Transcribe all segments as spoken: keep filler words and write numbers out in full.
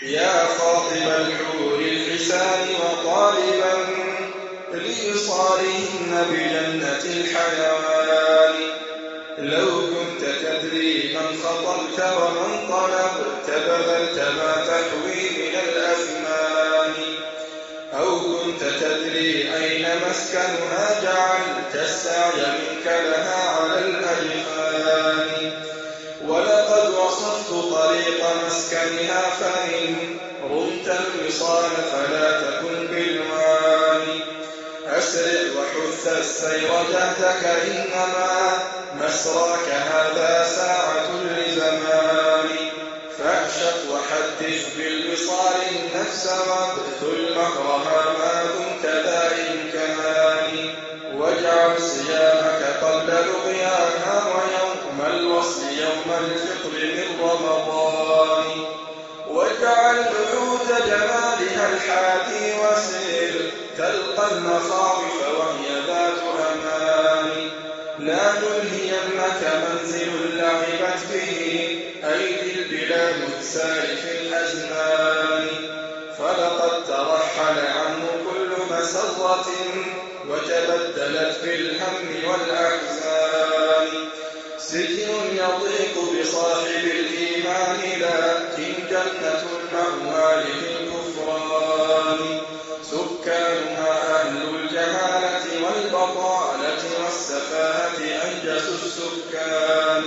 يا خاطب الحور الحسان وطالبا لوصالهن بجنة الحيوان، لو كنت تدري من خطبت ومن طلبت بذلت ما تحوي من الأثمان، أو كنت تدري أين مسكنها جعلت السعي منك لها على الأجفان، ولقد وصفت طريق مسكنها فإن رمت الوصال فلا تكن بالوان، أسرع وحث السير جهدك إنما مسراك هذا ساعة لزمان، فاعشق وحدث بالوصال النفس وابذل مهرها ما دمت ذا إمكان، واجعل صيامك قبل لقياها ويوم الوصل يوم الفطر من رمضان، واجعل نعود جمالها الحادي وسير تلقى المخاوف وهي ذات أمان، لا نلهينك منزل لعبت به أيدي البلاد السار في الأزمان، فلقد ترحل عنه كل مسرة وتبدلت بالهم والأحزان، سجن يضيق بصاحب الإيمان لكن جنة المأوى للكفران، سكانها أهل الجهالة والبطالة والسفاهة أنجس السكان،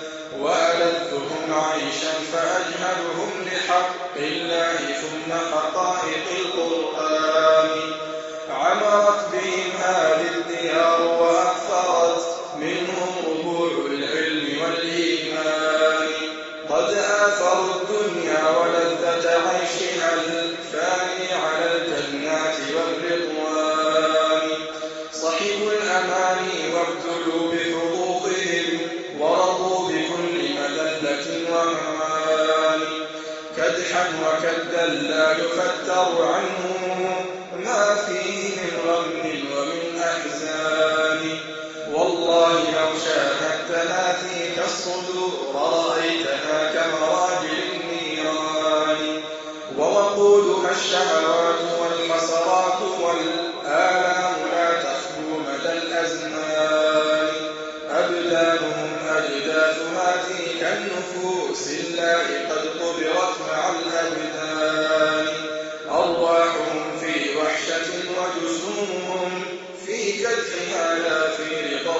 وألذهم عيشا فأجهلهم لحق الله ثم حقائق القرآن، عمرت بهم هذه الديار وأكثرت منهم ربوع العلم والإيمان، قد آثروا الدنيا ولذة عيشها الفاني على الجنات والرضوان، صحبوا الأماني وابتلوا بحظوظهم ورضوا بكل مذلة وهوان، كدحا وكدا لا يفتر عنه ما فيه من غم ومن أحزان، والله لو شاهدتها فيك الصدور رأيتها كمراجل النيران، ووقودها الشهوات والحسرات والآلام لا تخلو مدى الأزمان، أبدانهم أجداثها تلك النفوس الله قد قبرت مع الأبدان، أرواحهم في وحشة وجسومهم في كدحها لا في رضا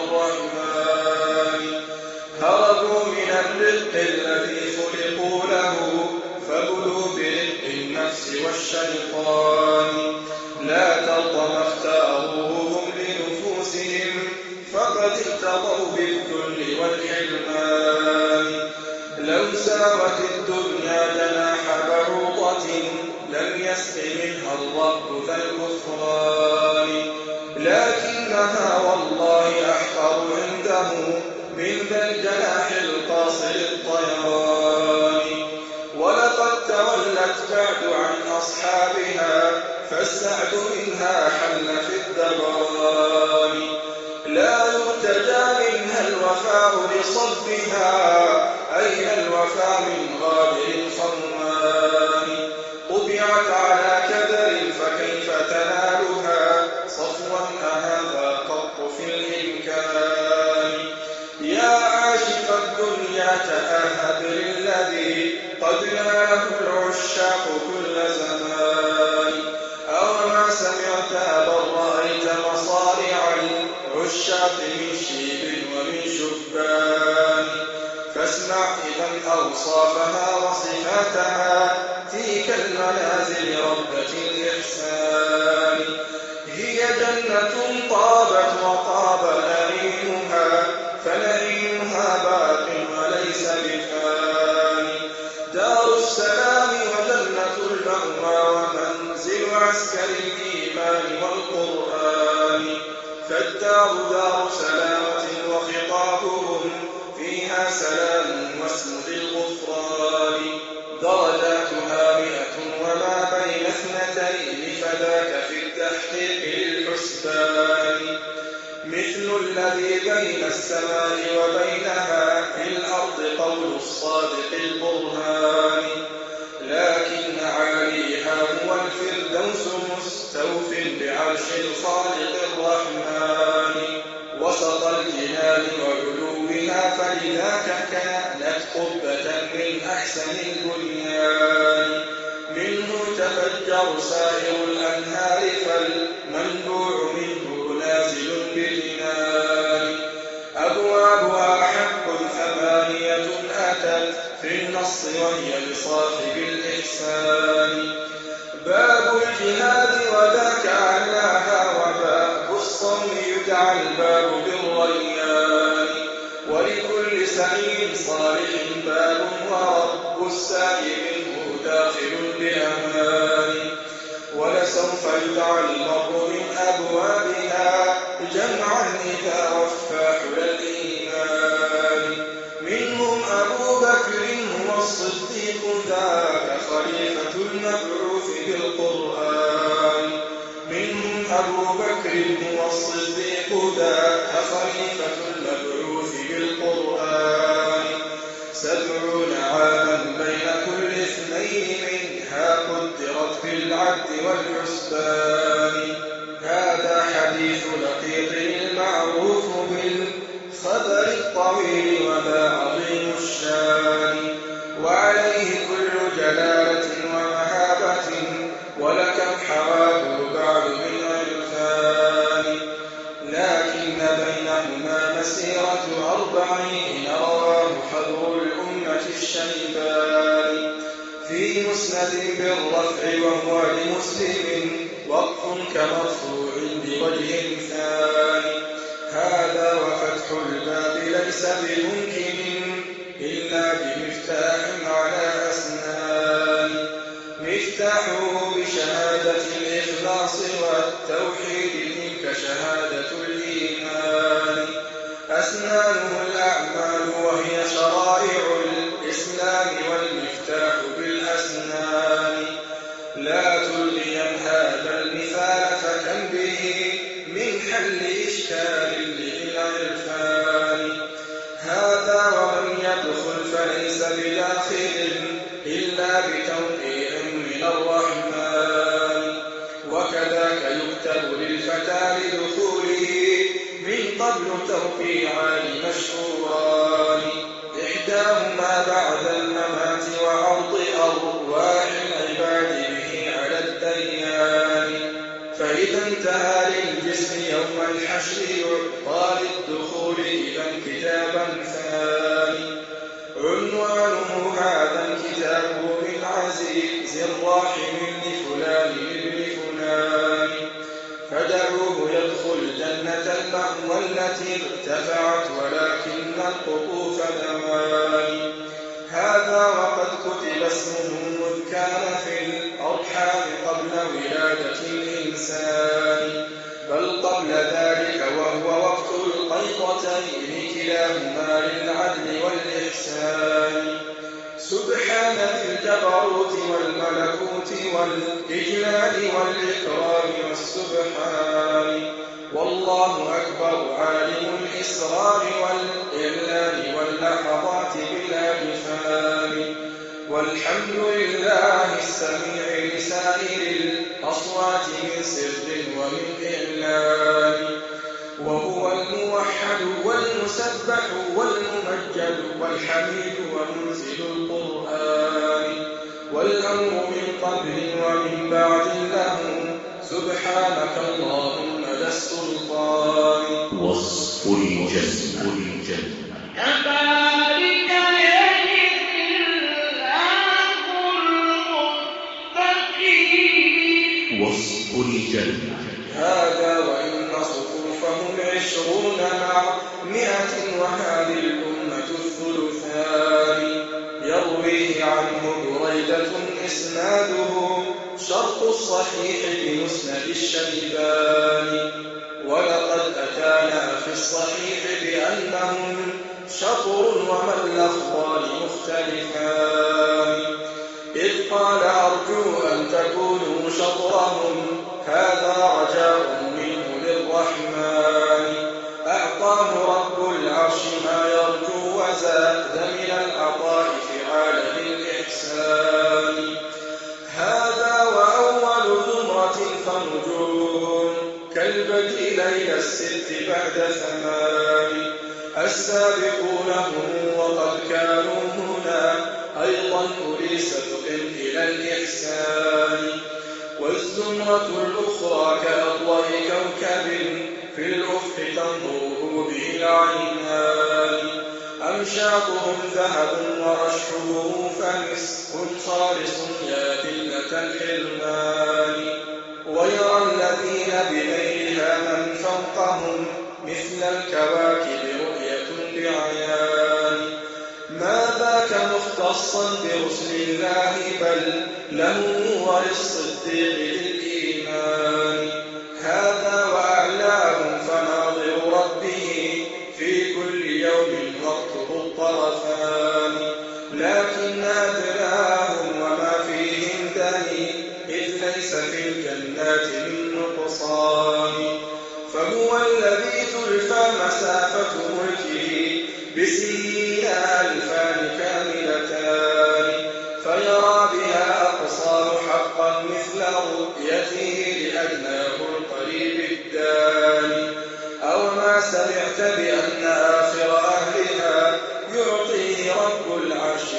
الرحمن، هربوا من الرق الذي خلقوا له فبلوا برق النفس والشيطان، لا ترضى ما اختاروه هم لنفوسهم فقد ارتضوا بالذل والحرمان، لو ساوت الدنيا جناح بعوضة لم يسق منها الرب ذا الغفران، لكنها والله أحقر عنده من ذا الجناح القاصر الطيران، ولقد تولت بعد عن أصحابها فالسعد منها حل في الدبران، لا يرتجى منها الوفاء لصبها أين الوفاء من غادر خوان، طبعت على كدر فكيف تنالها صفوا أهذا قط في الإمكان، يا عاشق الدنيا تأهب للذي قد ناله العشاق كل زمان، أوما سمعت بل رأيت مصارع العشاق من شيب ومن شبان، فاسمع إذا أوصافها وصفاتها تلك المنازل ربة الإحسان، هي جنة طابت وطاب نعيمها فنعيمها باق وليس بفان، دار السلام وجنة المأوى ومنزل عسكر الإيمان والقرآن، فالدار دار سلامة وخطابهم فيها سلام واسم ذي الغفران، درجاتها مئة وما بين اثنتين فذاك في التحقيق للحسبان، مثل الذي بين السماء وبينها في الأرض قول الصادق البرهان، لكن الخالق الرحمن وسط الجنان وعلوها، فلذاك كانت قبة من أحسن البنيان. منه تفجر سائر الأنهار، فالمنبوع منه نازل بجنان. أبوابها حق ثمانية أتت في النص وهي لصاحب الإحسان. باب الجهاد وذاك أعلاها، وباب الصوم يدعى الباب بالريان. ولكل سعيد صالح باب، ورب السعي منه داخل بأمان. ولسوف يدعى المرء من أبوابها جمعا إذا وفى حلى الإيمان. منهم أبو بكر هو الصديق، ذاك خليفة المبعوث بالقرآن. منهم أبو بكر هو الصديق، ذاك خليفة المبعوث بالقرآن. سبعون عاما بين كل اثنين، منها قدرت في العد والحسبان. هذا حديث لقيط المعروف بالخبر الطويل وذا عظيم الشان. وعليه كل جلالة ومهابة، ولكم حواه بعد من عرفان. لكن بينهما مسيرة أربعين، رواه حبر الأمة الشيباني في مسند بالرفع، وهو لمسلم وقف كمرفوع بوجه ثاني. هذا وفتح الباب ليس بممكن إلا بمفتاح على أسنان. مفتاحه بشهادة الإخلاص والتوحيد، تلك شهادة الإيمان. أسنانه الأعمال وهي شرائع الإسلام، والمفتاح بالأسنان. لا تلغين هذا المثال فكم به من حل إشكال للعرفان. هذا ومن يدخل فليس بداخل إلا بتوقيع من الرحمن. وكذاك يكتب للفتى لدخوله من قبل توقيعان مشهوران. إحداهما بعد الممات وعرض أرواح العباد به على الديان. فإذا انتهى للجسم يوم الحشر، يعطى للدخول إذا كتابا ثاني. عنوانه هذا الكتاب من عزيز الراحم لفلان ابن فلان. فدعوه يدخل جنة المأوى التي ارتفعت، ولكن القطوف دوان. هذا وقد كتب اسمه مذ كان في الأرحام قبل ولادة الإنسان، بل قبل ذلك، وهو وقت القيطتين كلاهما للعدل والإحسان. سبحان ذي الجبروت والملكوت والإجلال والإكرام والسبحان. والله أكبر عالم الإسرار والإعلان واللحظات بلا جفان. والحمد لله السميع لسائر الأصوات من سر ومن إعلان. وهو الموحد والمسبح والممجد والحميد ومنزل القرآن. والأمر من قبل ومن بعد له، سبحانك اللهم ذا السلطان. وصف الجنة. كذلك يجزي الله المتقين. وصف الجنة. هذا وإن صفوفهم عشرون مع مئة، وهذه الأمة الثلثان. يرويه عنه بريدة إسناده شرط الصحيح بمسند الشيباني. ولقد أتانا في الصحيح بأنهم شطر ومن لفظان مختلفان. إذ قال أرجو أن تكونوا شطرهم، هذا رجاء منه للرحمن. أعطاه رب العرش ما يرجو، وزاد من العطاء في عالم الإحسان. هذا وأول زمرة فنجوم، كانوا هنا أيضا أولي سبق إلى الإحسان. والزمرة الأخرى كأضواء كوكب في الأفق تنظره به العينان. أمشاطهم ذهب ورشحه فمسك خالص يا ذلة الحرمان. ويرى الذين بغيرها من فوقهم مثل الكواكب رؤية بعيان. ما ذاك مختصا برسل الله بل له وللصديق للإيمان. هذا وأعلاهم فناظر ربه في كل يوم وقته الطرفان. لكن أدناهم وما فيهم دني إذ ليس في الجنات من نقصان. فهو الذي تلفى مسافة ملكه بسنين ألفان كاملتان. فيرى بها أقصار حقا مثل رؤيته لأدناه القريب الداني. أو ما سمعت بأن آخر أهلها يعطيه رب العرش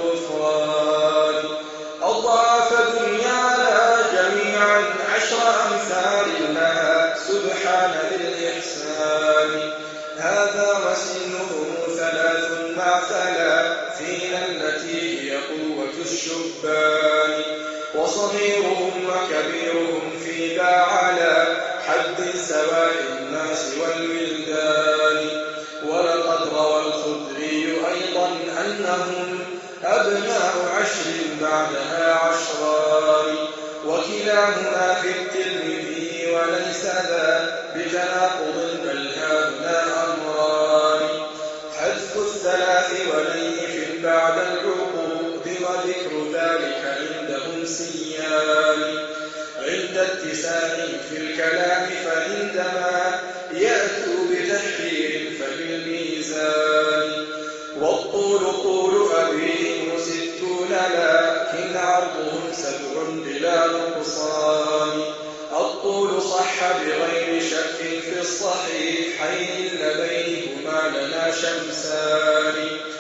بالغفران. أضاعف دنيانا جميعا عشر أمثال لها سبحان ذي الإحسان. هذا وسنهم ثلاث مع ثلاثين التي هي قوة الشبان. وصغيرهم وكبيرهم في ذا على حد سواء الناس والولدان. ولقد روى الخدري أيضا أنهم أبناء عشر بعدها عشران. وكلاهما في الترمذي وليس ذا بتناقض بل هاهنا أمران. حذف الثلاث وليف بعد العقود وذكر ذلك عندهم سيان. عند اتساع في الكلام فعندما يأتوا بتحرير فبالميزان. والطول طول أبيهم ستون لكن عرضهم سبع بلا نقصان. الطول صح بغير شك في الصحيحين لديهما لنا شمسان.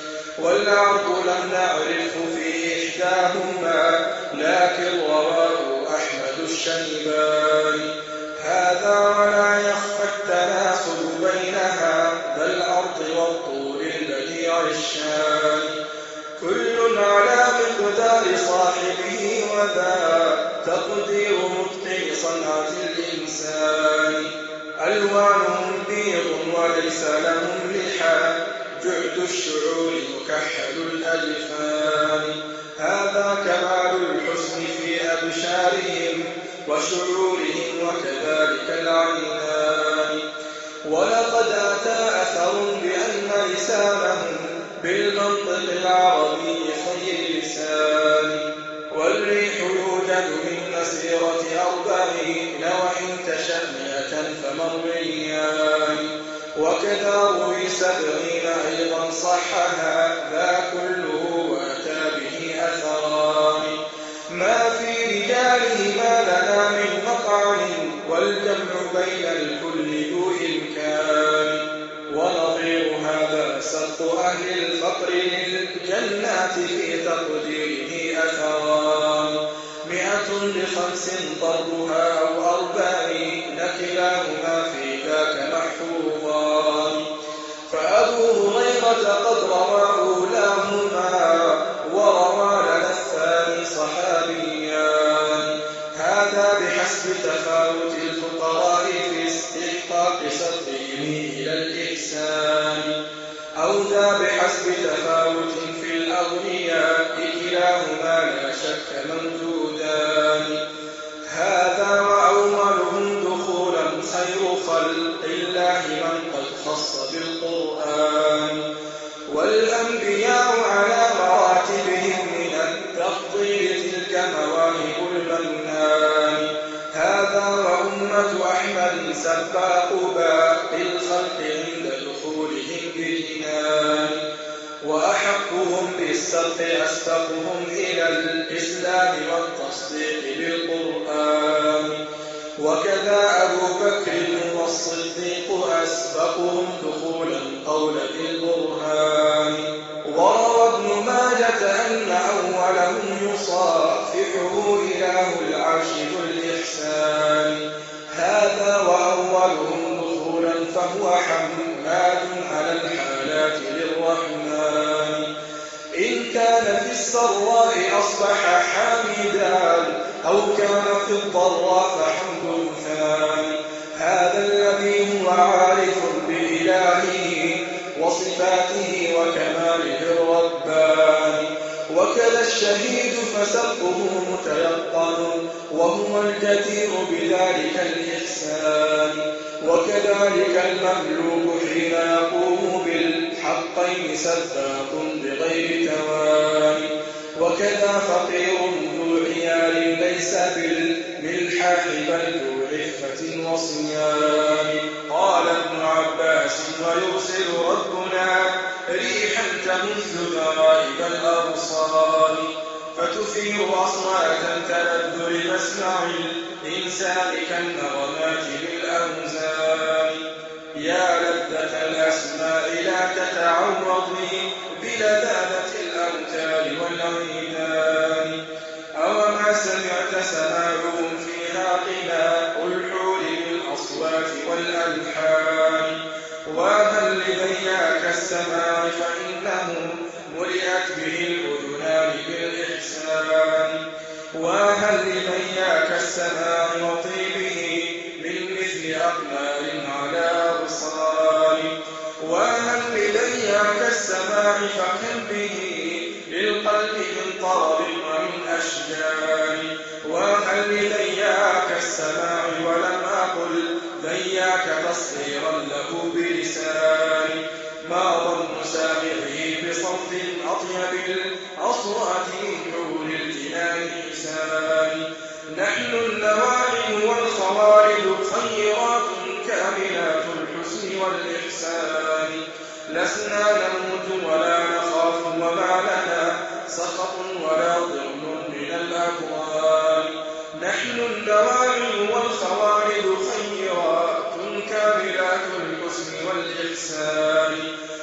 والعرض لم نعرف في إحداهما لكن رواه أحمد الشيباني. هذا ولا يخفى التناسب بينها ذا العرض والطول البديع الشان. كل على مقدار صاحبه وذا تقدير متقن صنعة الإنسان. ألوانهم بيض وليس لهم لحى جعد الشعور مكحل الأجفان. هذا كمال الحسن في أبشارهم وشعورهم وكذلك العينان. ولقد أتى أثر بأن لسانهم بالمنطق العربي خير لسان. والريح يوجد من مسيرة أربعين وإن تشأ مئة فمرميان. وكذا روي سبعين أيضا صحها ذا كله وأتى به أثران. ما في رجالهما لنا من مطعن والجمع بين الكل ذو إمكان. ونظير هذا سبق أهل الفقر للجنات في تقديره أثران. مئة بخمس ضربها أو أربعين كلاهما في ذاك محفوظان. فأبو هريرة قد روى أولاهما وروى لنا الثاني صحابيان. هذا بحسب تفاوت الفقراء في استحقاق سبقهم إلى الإحسان. أو ذا بحسب تفاوت في الأغنياء كلاهما لا شك موجودان. هذا وأولهم دخولا خير خلق الله من قد خص بالقرآن. والأنبياء على مراتبهم من التفضيل تلك مواهب المنان. هذا وأمة أحمد سباق باقي الخلق عند دخولهم بجنان. وأحقهم بالسبق أسبقهم إلى الإسلام والتصديق بالقرآن. وكذا أبو بكر والصديق أسبقهم دخولا قول بالبرهان. كان في السراء أصبح حامدا أو كان في الضراء فحمد ثاني. هذا الذي هو عارف بإلهه وصفاته وكماله الرباني. وكذا الشهيد فسبقه متيقن وهو الجدير بذلك الإحسان. وكذلك المملوك حين يقوم بالحقين سباق بغير تواني. وكذا فقير ذو عيال ليس بالملحاح بل ذو عفة وصيان. قال ابن عباس ويرسل ربنا ريحا تمث غرائب الأبصار فتثير أصواتا تلذ مسمع الإنسان كالنغمات بالأوزان. يا لذة الأسماء لا تتعوضي بلذاذة الأوتار والعيدان. أوما سمعت سماعهم فيها قناء الحور بالأصوات والألحان. وهل لبياك السماع فإنه ملئت به الأذنان بالإحسان. وهل لبياك السماع وطيبه من مثل أقمار على أبصار. وهل لبياك السماع فكم به للقلب من طرب ومن أشجار. وهل لبياك السماع ولم أقل ذياك تصغيرا له بلسان. ما ظن سامعه بصوت أطيب الأصوات من حور الجنان إحسان. نحن النواعم والخوارج خيرات كاملات الحسن والإحسان. لسنا نموت ولا نخاف وما لنا سخط ولا ضر من الأكوان. نحن النواعم والخوارج خيرات كاملات الحسن والإحسان.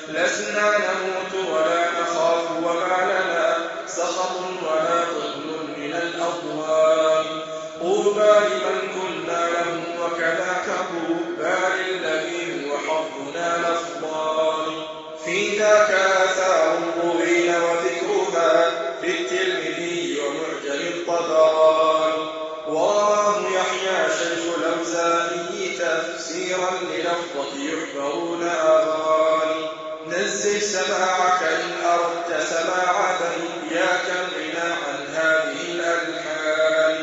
لسنا نموت ولا نخاف وما لنا سخط ولا ضر من الأضوان. طوبى لمن كنا له وكذاك طوبى للذي هو حظنا الأفضال. في ذاك آثار الطغين وذكرها في الترمذي ومعجم الطبراني. ورواه يحيى شيخ الأوزاعي تفسيرا للفظة يحبرون أغاني. نزل سماعك إن أردت سماع ذياك الغنى عن هذه الألحان.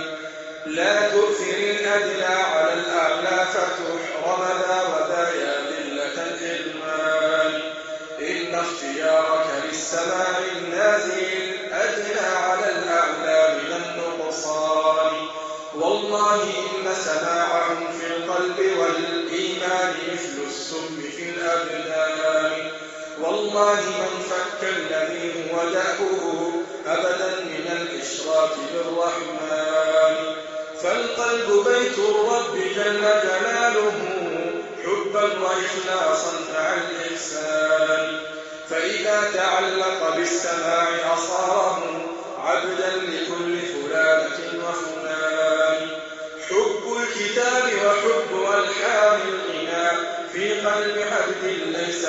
لا تؤثر الأدنى على الأعلى فتحرم ذا وذا يا ذلة الحرمان. إن اختيارك للسماع النازل الأدنى على الأعلى من النقصان. والله إن سماعهم في القلب والإيمان مثل السم في الأبدان. والله من فك الذي هو دأبه أبدا من الإشراك بالرحمن. فالقلب بيت الرب جل جلاله حبا وإخلاصا مع الإحسان. فإذا تعلق بالسماع أصاره عبدا لكل فلانة وفلان. حب الكتاب وحب ألحان الغنى في قلب عبد ليس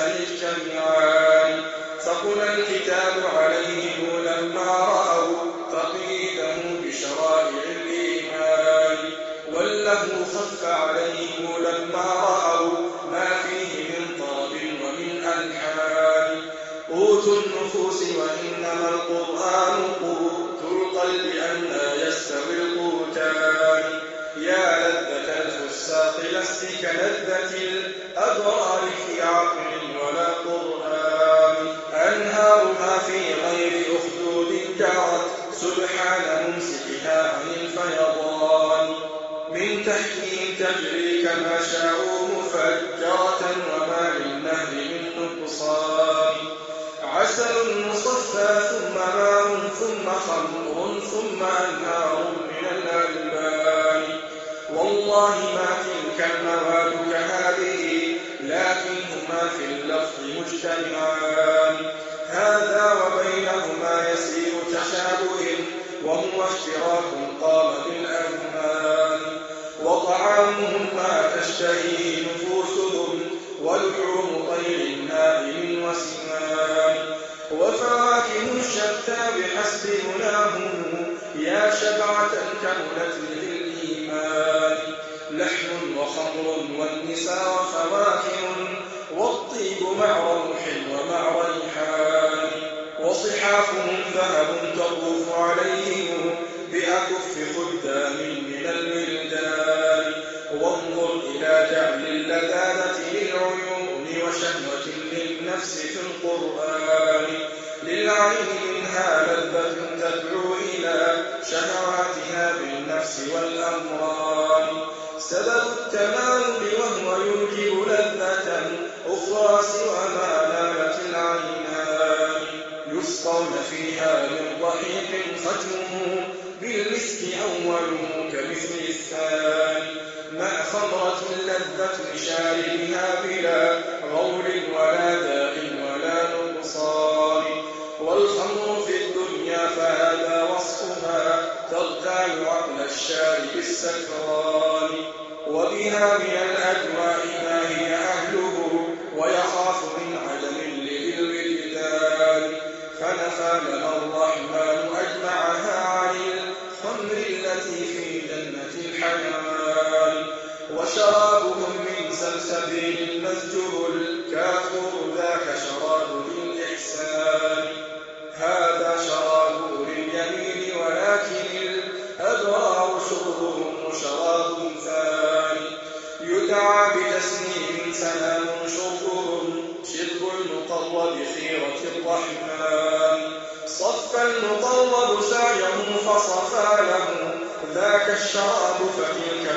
يجتمعان. ثقل الكتاب عليهم لما رأوا تقييده بشرائع الإيمان. واللهو خف عليهم لما رأوا ما فيه من طرب ومن ألحان. قوت النفوس وإنما القرآن قوت القلب أن لا يستوي القوتان. يا لذة الفساق لست كلذة الأبرار في عقل ولا قرآن. أنهارها في غير أخدود جرت سبحان ممسكها عن الفيضان. من تحتهم تجري كما شاءوا مفجرة وما للنهر من نقصان. عسل مصفى ثم ماء ثم خمر ثم أنهار من الألبان. والله ما تلك المواد كهذه لكنهما في اللفظ مجتمعان. هذا وبينهما يسير تشابه وهو اشتراك قام بالأذهان. وطعامهم ما تشتهيه نفوسهم ولحوم طير نائم وسمان. وفواكه أماكن شتى بحسب مناهم يا شبعة كملت به الإيمان لحم وخمر والنساء وفواكه والطيب مع روح ومع ريحان وصحافهم ذهب تطوف عليهم بأكف خدام من الولدان وانظر إلى جعل اللذاذة للعيون وشهوة للنفس في القرآن للعين منها لذة تدعو إلى شهواتها بالنفس والأمران سبب التماول وهو يوجب لذة أخرى سوى ما نالت العينان يسقون فيها من ضحيك ختمه بالمسك أوله كمثل الثاني مع خمرة لذة لشاربها بلا غول ولا داء ولا نقصان والخمر في الدنيا فهذا وصفها تغتال عقل الشارب السكران وبها من الأدواء ما هي أهله ويخاف من عدم لذي الوجدان فنفى لنا الرحمن أجمعها عن الخمر التي في جنة الحيوان وشرابهم من سلسبيل مسجور الكافر ذاك شراب للإحسان هذا شراب لليمين ولكن الأبرار شربهم شراب ثاني يدعى بتسنيم سلام شربهم شرب المقرب خيرة الرحمن صف المقرب سعيه فصفى له ذاك الشراب فتلك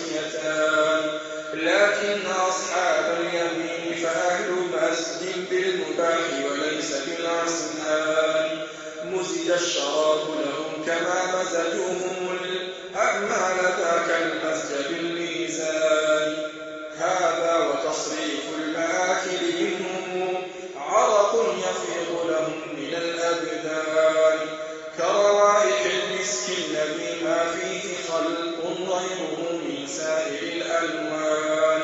تصفيتان لكن أصحاب اليمين فأهل مسجد بالمباح وليس بالعسنان مزج الشراب لهم كما مزجوهم الأعمال ذاك المزج بالميزان هذا وتصريف المآكل منهم عرق يفيض لهم من الأبدان كروائح المسك الذي ما فيه خلق غيره من سائر الألوان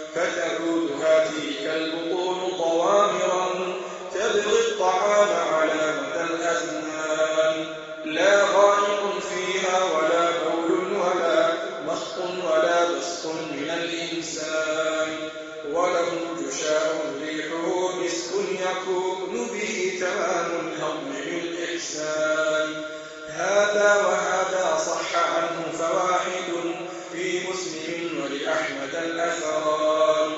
فتعود هذه البطون طوامرا تبغي الطعام على مدى الأزمان لا غائط فيها ولا بول ولا مسط ولا بسط من الإنسان وله جشاء ريحه مسك يكون به تمام الهضم بالإحسان هذا وهذا صح عنه فواحد في مسلم ولأحمد الأثران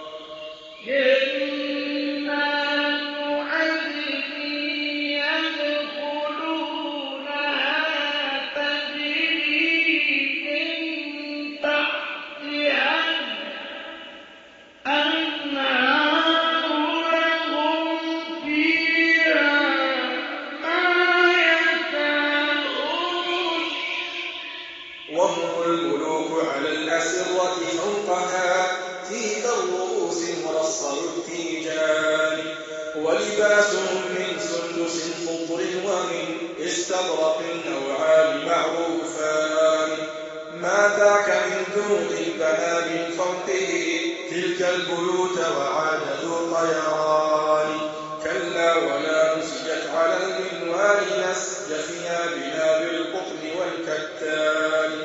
وهم الملوك على الأسرة فوقها تيك الرؤوس مرصر التيجان ولباسهم من سندس خضر ومن استبرق نوعان معروفان ما ذاك من دود بنى من فوقه تلك البيوت وعاد ذو طيران كلا ولا نسجت على المنوال نسج ثيابنا بالقطن والكتان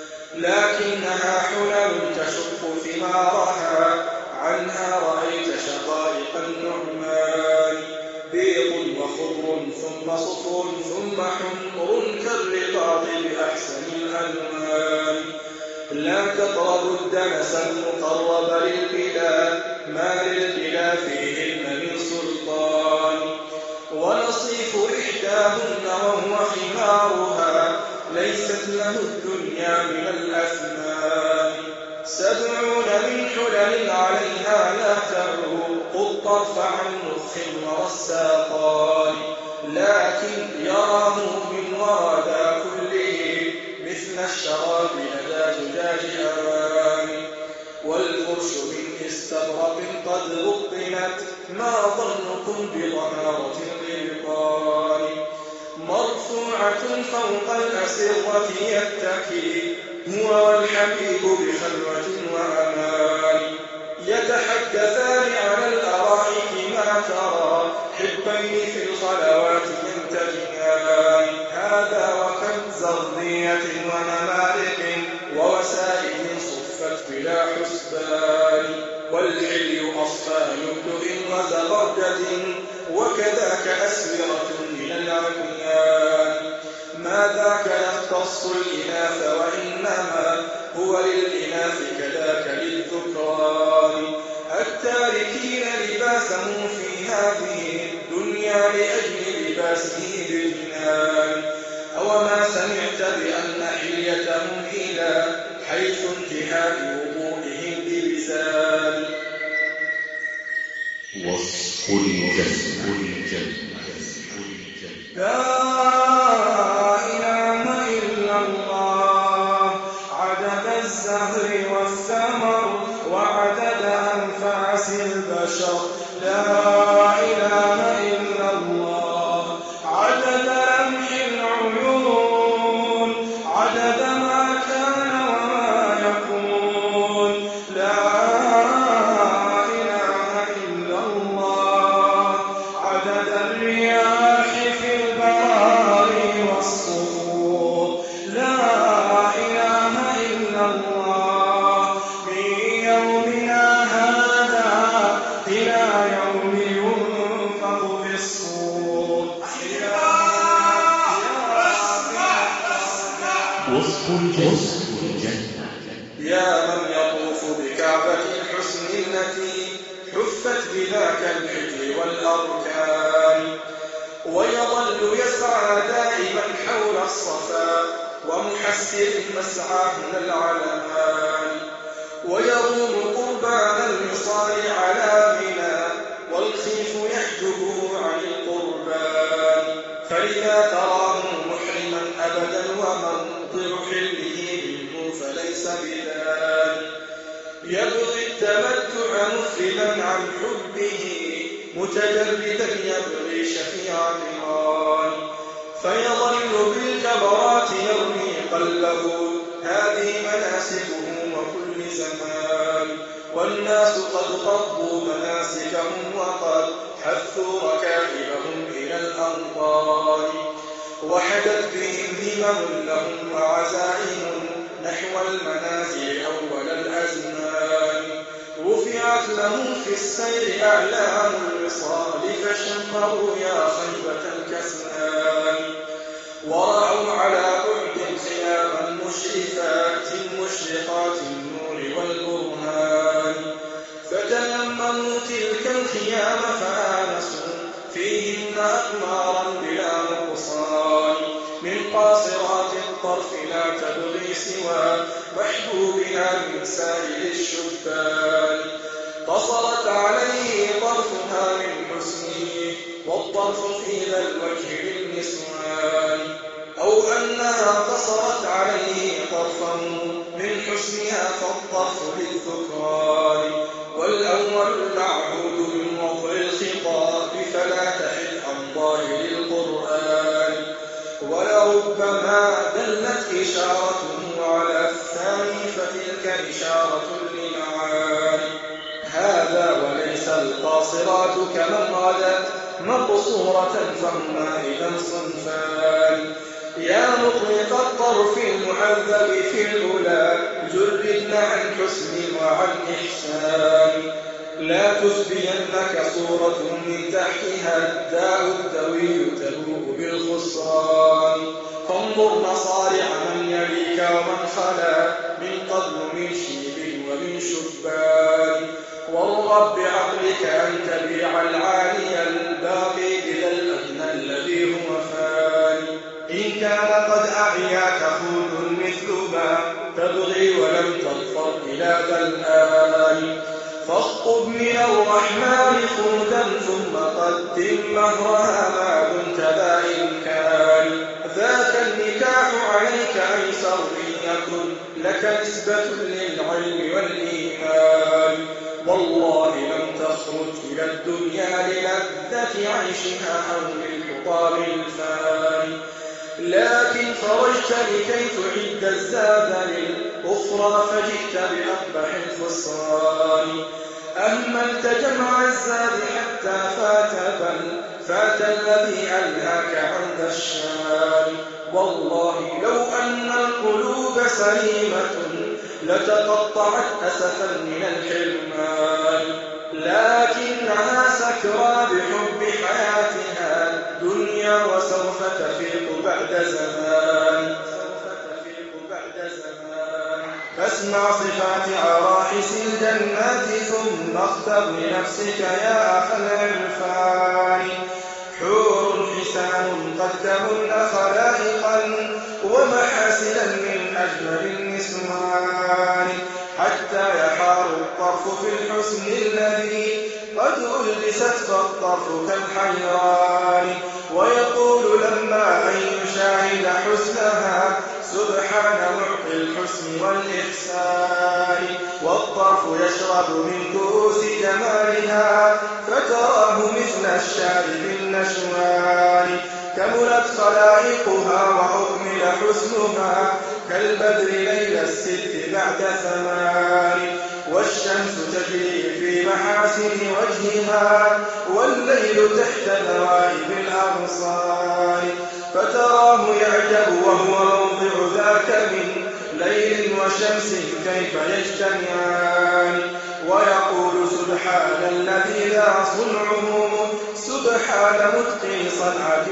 لكنها حلل تشق ثمارها عنها رأيت شقائق النعمان بيض وخضر ثم صفر ثم حمر كالرقاق بأحسن الألوان لا تقربوا الدنس المقرب للبلاد ما للبلاد فيهن من سلطان ونصيف إحداهن وهو خمارها ليست له الدنيا من الأثمان سبعون من حلل عليها لا تعو قد طرف عن نخ ورساقان لكن يراه من ورد كله مثل الشراب لدى زجاج أوان والفرش من استبرق قد رطنت ما ظنكم بطهارة القرقان مرفوعة فوق الأسرة يتكي هو والحبيب بخلوة وأمان يتحدثان على الأرائك ما ترى حب والحبين في الخلوات ينتجيان. هذا وكم زرنية ونمارق ووسائل صفت بلا حسبان. والعلي أصفى لؤلؤ وزبرجد وكذاك أسورة من العميان. ما ذاك يختص الإناث وإنما هو للإناث كذاك للذكران. التاركين لباسهم في هذه الدنيا لأجل لباسه بالجنان. أوما سمعت بأن حليتهم إلى حيث انتهاء وضوئهم بلسان. وصف الجنة. لا إله إلا الله عدد الزهر والثمر وعدد أنفاس البشر. لا إله إلا الله عدد لمح العيون عدد ما كان وما يكون. لا إله إلا الله عدد الرياح في البراري والصخور. لا إله إلا الله من يومنا هذا إلى يوم ينفخ في الصور. وصف الجنة. يا من يطوف بكعبة الحسن التي حفت بذاك الحجر والأركان. ويظل يسعى دائما حول الصفا ومحسر مسعاه العلمان. ويروم قربان الوصال على منى والخيف يحجبه عن القربان. فلذا تراه محرما أبدا ومنظر حله منه فليس بذلك. يبغي التمتع مفردا عن حبه متجردا يبغي شفيع الرضوان. فيظل بالجبرات يرمي قلبه هذه مناسكه وكل زمان. والناس قد قضوا مناسكهم وقد حثوا ركائبهم إلى الأنطار. وحدت بهم همم لهم وعزائم نحو المنازل أول الأزمان. رفعت لهم في السير أعلام الوصال فشمروا يا خيبة الكسلان. ورأوا على بعد خياما مشرفات مشرقات النور والبرهان. فتيمموا تلك الخيام فآنسوا فيهن أقمارا بلا نقصان. من قاصرات الطرف لا تبغي سوى محبوبها من سائر الشبان. قصرت عليه طرفها من حسنه والطرف في ذا الوجه للنسوان. أو أنها قصرت عليه طرفا من حسنها فالطرف للذكران. والأول المعهود من وضع الخطاب فلا تحد عن ظاهر القرآن. ولربما دلت إشارته على الثاني فتلك إشارة لمعاني. هذا وليس القاصرات كمن غدت مقصورة فهما إذا صنفان. يا مطلق الطرف المعذب في الأولى جردن عن حسن وعن إحسان. لا تسبينك صورة من تحتها الداء الدوي تبوء بالخسران. فانظر مصارع من يليك ومن خلا من قبل من شيب ومن شبان. وارغب بعقلك أن تبيع العالي الباقي بذا الأدنى الذي هو فاني. إن كان قد أعياك خود مثل ما تبغي ولم تظفر إلى ذا الآن. فاخطب من الرحمن خودا ثم قدم مهرها ما دمت ذا إمكان. ذاك النكاح عليك أيسر إن يكن لك نسبة للعلم والإيمان. والله لم تخرج إلى الدنيا للذة عيشها أو للحطام الفاني. لكن خرجت لكي تعد الزاد للأخرى فجئت بأقبح الخسران. أهملت جمع الزاد حتى فات بل فات الذي ألهاك عن ذا الشمال. والله لو أن القلوب سليمة لتقطعت أسفا من الحرمان، لكنها سكرى بحب حياتها الدنيا وسوف تفيق بعد زمان. فاسمع صفات عرائس الجنات ثم اختر لنفسك يا أخا العرفان. حور حسان قد كهن خلائقا ومحاسنا من أجمل النسوان، حتى يحار الطرف في الحسن الذي قد ألبست فالطرف كالحيران. ويقول لما أن يشاهد حسنها سبحان معطي الحسن والإحسان. والطرف يشرب من كؤوس جمالها فتراه مثل الشارب النشوان. كملت خلائقها وأكمل حسنها كالبدر ليل الست بعد ثمان. والشمس تجري في محاسن وجهها والليل تحت ذوائب الأغصان. فتراه يعجب وهو موضع ذاك من ليل وشمس كيف يجتمعان. ويقول سبحان الذي لا صنعه سبحان متقن صنعة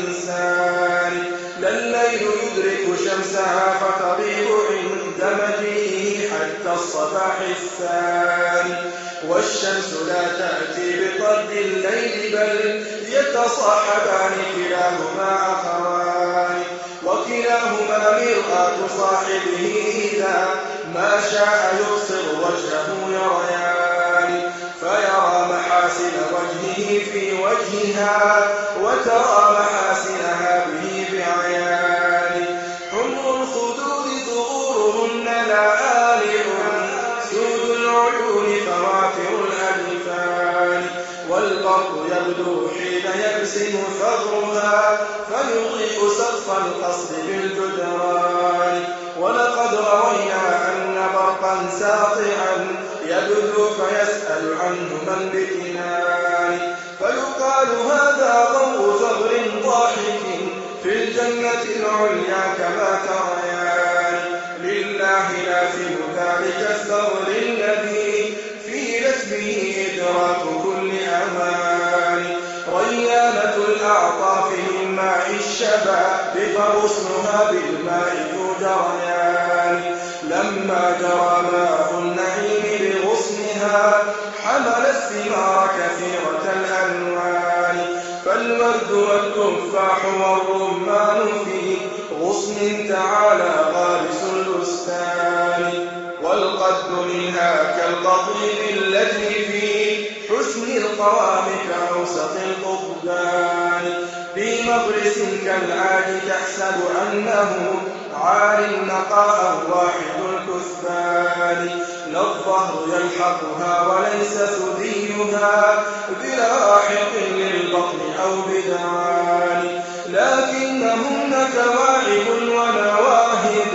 الإنسان. لا الليل يدرك شمسها فتغيب عند مجيئه حتى الصباح الثاني. والشمس لا تأتي بطرد الليل بل يتصاحبان كلاهما أخوان. وكلاهما مرآة صاحبه إذا ما شاء يبصر وجهه يريان. فيرى محاسن وجهه في وجهها وترى محاسنها به بعيان. حمر الخدود ظهورهن لآلئ سود العيون فواتر الأجفان. والبرق يبدو حين يبسم ثغرها فيضيء سقف القصر بالجدران. ولقد روينا أن برقا ساطعا يبدو فيسأل عنه من بكنان. فيقال هذا ضوء ثغر ضاحك في الجنة العليا كما تريان. لله لازم ذلك الثغر الذي في نسبه إدراك كل أمان. ريانة الأعطاف من ماء الشباب فغصنها بالماء ذو جريان. لما جرى ماء النعيم بغصنها حمل الثمار كثيرة الألوان. فالورد والتفاح والرمان في غصن تعالى غارس البستان. والقد منها كالقضيب الذي في حسن القوام كأوسط القضبان. بمبرس كالعاج تحسب أنه عال نقاء واحد الكثبان. لا الظهر يلحقها وليس ثديها بلاحق للبطن أو بدعان. لكنهن كواعب ونواهد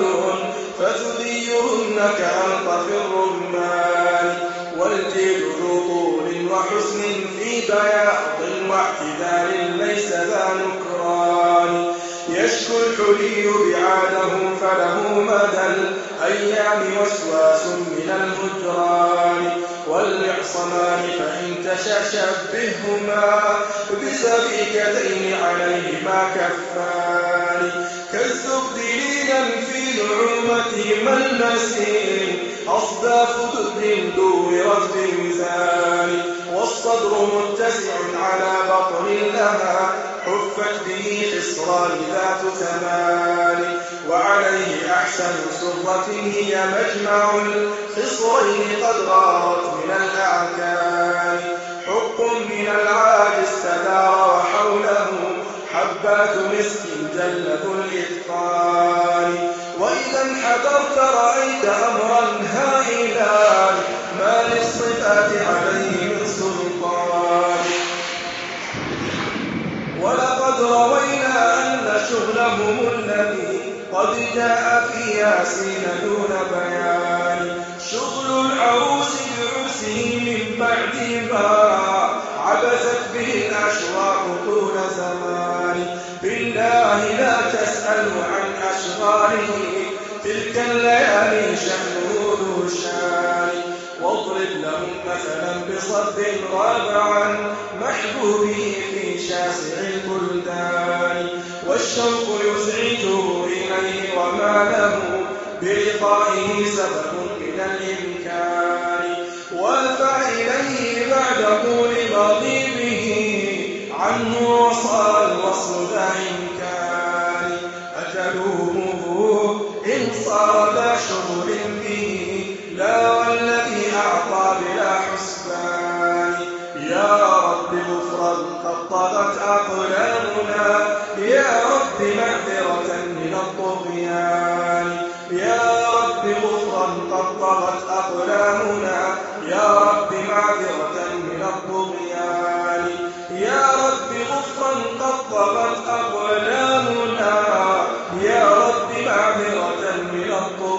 فثديهن كألطف الرمان. والجيد ذو طول وحسن في بياض واعتدال ليس ذا نكران. يشكو الحلي بعاده فله مدى الأيام وسواس من الهجران. والمعصمان فإن تشأ شبههما بسبيكتين عليهما كفان. كالزبد لينا في نعومتهما المسين أصداف دهن دورت بميزان. والصدر متسع على بطن لها حفت به خصران ذات ثمان. وعليه أحسن سرة هي مجمع الخصرين قد غارت من الأعكان. حق من العاج استدار وحوله حبات مسك جل ذو الإتقان. وإذا انحدرت رأيت أمرا هائلا ما للصفات عليه من سلطان. ولقد روينا أن شغلهم الذي قد جاء في ياسين دون بيان. شغل العروس بعرسه من بعد ما عبثت به الأشواق بالله لا تسأل عن أشغاله تلك الليالي شأنه ذو شان واضرب لهم مثلا بصد غاب عن محبوبه في شاسع البلدان والشوق يزعجه إليه وما له بلقائه سبب من الإمكان وافى إليه بعد طول مغيبه عنه وصار الوصل ذا إمكان أتلومه إن صار ذا شغل به لا والذي أعطى بلا حسبان يا رب غفرا قد طغت أقلامنا يا رب معذرة من الطغيان يا رب غفرا قد طغت أقلامنا يا رب معذرة من الطغيان يا رب غفرا قد طغت أقلامنا يا رب معذرة من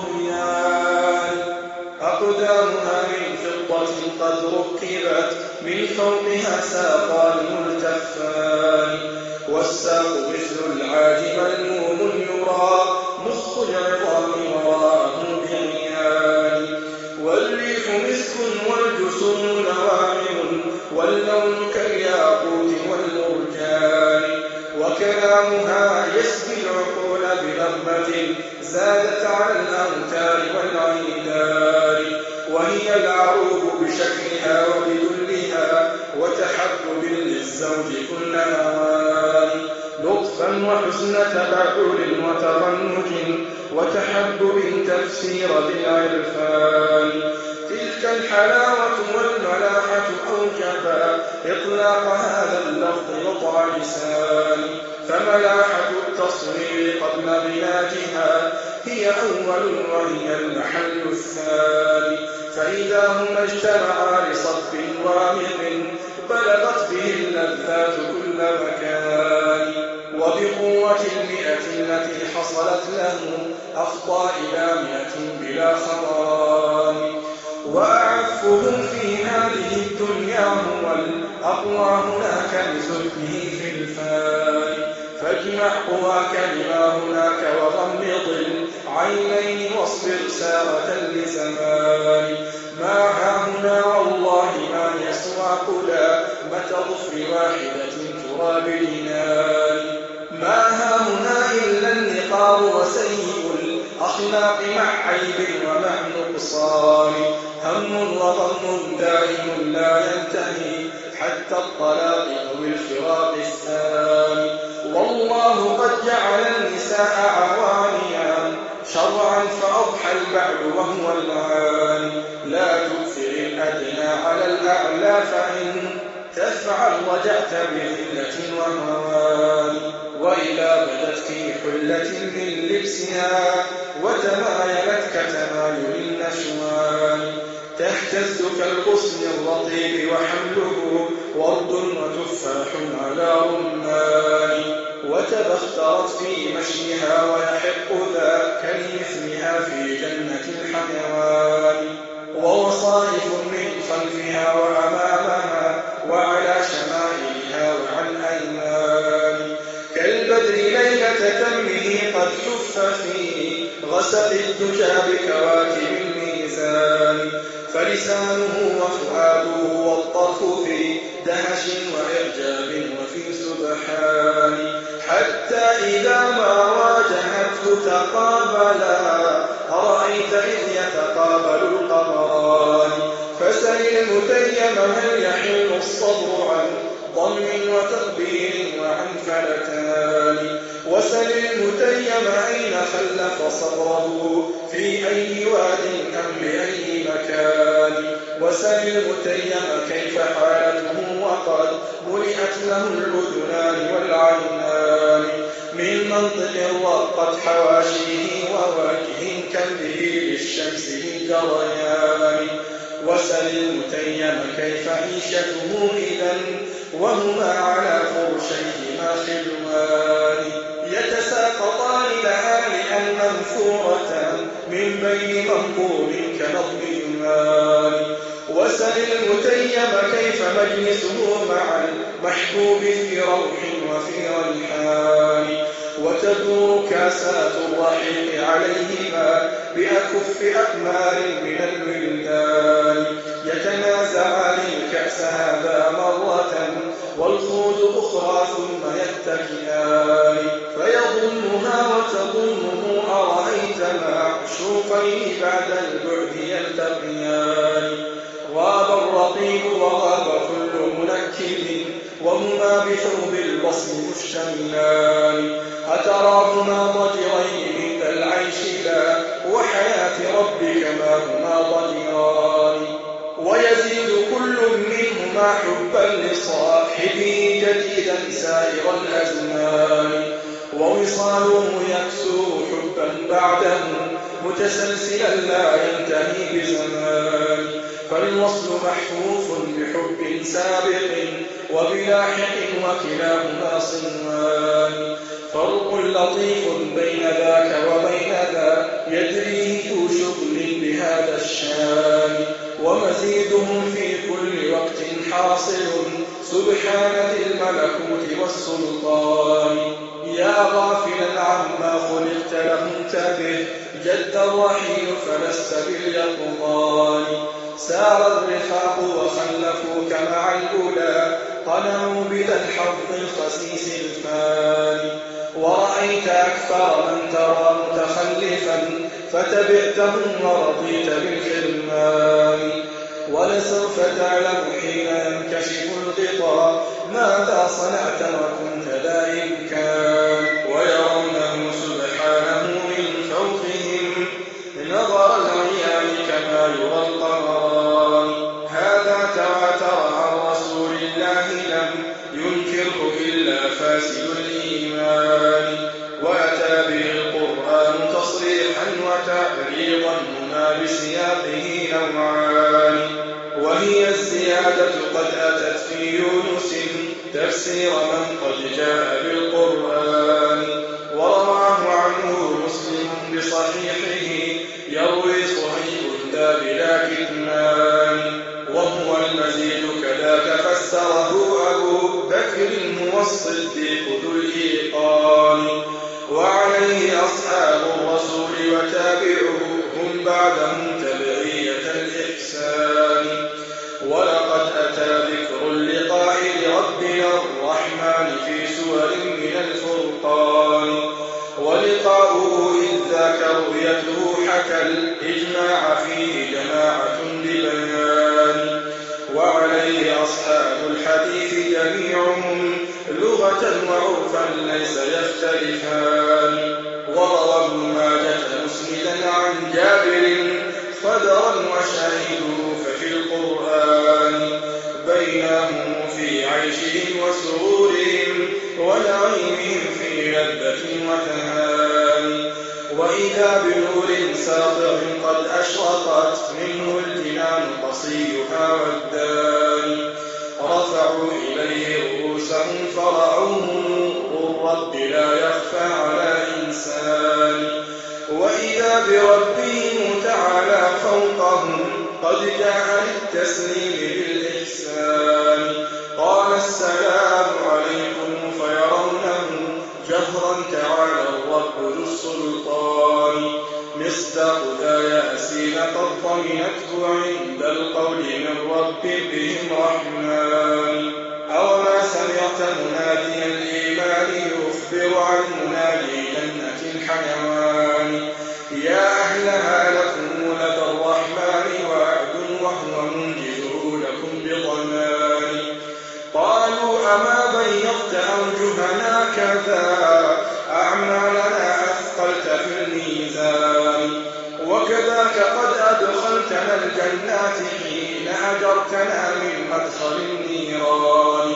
الطغيان أقدامها من فضة قد ركبت من فوقها ساقان ملتفان والساق مثل العاج ملموم يرى مخ العظام وراءه بعيان والريح مسك والجسوم نواعم واللون كالياقوت والمرجان وكلامها يسقي العقول بنغمة زادت على الأوتار والعيدان وهي العروب بشكلها وبذلها وتحبب للزوج كل أوان لطفا وحسن تبعل وترنج وتحبب تفسير بالعرفان تلك الحلاوة والملاحة أوجبا إطلاق هذا اللفظ وضع لسان فملاحة التصوير قبل بلادها هي أول وهي المحل الثاني فإذا هما اجتمعا لصف وامق بلغت به اللذات كل مكان وبقوة المئة التي حصلت له أفضى إلى مئة بلا خطران وأعفهم في هذه الدنيا هو الأقوى هناك لزلفه في الفان فاجمع قواك لما هناك وغمض العينين واصبر ساعة لزمان ما هاهنا والله ما يسوى قلامة ظفر واحدة تراب جنان ما هاهنا إلا النقار وسيء الأخلاق مع عيب ومع نقصان هم وغم دائم لا ينتهي حتى الطلاق أو الفراق الثاني والله قد جعل النساء عوانيا شرعا فأضحى البعد وهو المعاني لا تؤثر الأدنى على الأعلى فإن تفعل رجعت بذلة وهوان وإذا بدت في حلة من لبسها وتمايلت كتمايل النشوان تهتز كالغصن الرطيب وحمله ورد وتفاح على رمان وتبخترت في مشيها ويحق ذاك لمثلها في جنة الحيوان ووصائف من خلفها وأمامها وعلى شمائلها وعن أيمان كالبدر ليلة تمه قد حف في غسل الدجى بكواكب الميزان فلسانه وفؤاده والطرف في دهش وإعجاب وفي سبحان حتى إذا ما واجهته تقابلا أرأيت إذ يتقابل القمران فسل المتيم هل يحل الصبر عن ضم وتقبيل وعن فلتان وسل المتيم أين خلف صبره في أي واد أم بأي مكان وسل المتيم كيف حالته وقد ملئت له الأذنان والعينان من منطق رقت حواشيه ووجه كله للشمس جريان وسل المتيم كيف عيشته إذا وهما على فرشيهما خلوان يتساقطان لآلئا منثورة من بين منقول كنظم يمان وسل المتيم كيف مجلسه مع المحبوب في روح وفي ريحان وتدور كاسات الرحيق عليهما بأكف أقمار من الولدان يتنازعان الكأس هذا مرة والخوض أخرى ثم يتكئان فيظنها وتظنه أرأيت معشوقين بعد البعد يلتقيان غاب الرقيب وغاب كل منكد وهما بثوب البصم مشتملان أتراهما ضجرين من ذا العيش لا وحياة ربك ما هما ضجران ويزيد كل منهما حبا لصاحبه جديدا سائر الأزمان ووصاله يكسو حبا بعده متسلسلا لا ينتهي بزمان فالوصل محفوف بحب سابق وبلاحق وكلاهما صنوان فرق لطيف بين ذاك وبين ذا يدريه ذو شغل بهذا الشان ومزيدهم في كل وقت حاصل سبحان ذي الملكوت والسلطان يا غافلا عما خلقت له انتبه جد الرحيل فلست باليقظان سار الرفاق وخلفوك مع الأولى قنعوا بذا الحظ الخسيس الفاني ورأيت أكثر من ترى متخلفا فتبعتهم ورضيت بالحرمان ولسوف تعلم حين ينكشف الغطاء ماذا صنعت وكنت ذا إمكان ويرونه سبحانه من فوقهم نظر العيان كما يرى القمران هذا تواتر عن رسول الله لم ينكره إلا فاسد الإيمان وأتى به القرآن تصريحا وتعريضا هما بسياقه نوعان وهي الزيادة قد أتت في يونس تفسير من قد جاء بالقرآن ورواه عنه مسلم بصحيحه يروي صهيب ذا بلا كتمان وهو المزيد كذاك فسره أبو بكر هو الصديق ذو الإيقان وعليه أصحاب الرسول وتابعوهم بعدهم تبعية الإحسان ولقد أتى ذكر اللقاء لربنا الرحمن في سور من الفرقان ولقاؤه إذ ذاك رؤيته حكى الإجماع فيه جماعة ببيان وعليه أصحاب الحديث جميعهم لغة وعرفا ليس يختلفان وروى ابن ماجة مسندا عن جابر قدرا وشاهده ففي القرآن بينهم في عيشهم وسرورهم ونعيمهم في لذة وتهان وإذا بنور ساطع قد أشرقت منه الجنان قصيها والدان رفعوا إليه رؤوسهم فرعوه نور الرب لا يخفى على إنسان وإذا بربهم تعالى فوقهم قد جاء للتسليم بالإحسان قال السلام عليكم فيرونه جهرا تعالى الرب ذو السلطان مصداق ذا ياسين قد ضمنته عند القول من رب بهم رحمن أوما سمعت منادي الإيمان يخبر عن منادي جنة الحيوان يا أهلها لكم ولد الرحمن وعد وهو منجزه لكم بضمان قالوا أما بيضت أوجهنا كذا أعمالنا أثقلت في الميزان وكذاك قد أدخلتنا الجنات حين أجرتنا من مدخل النيران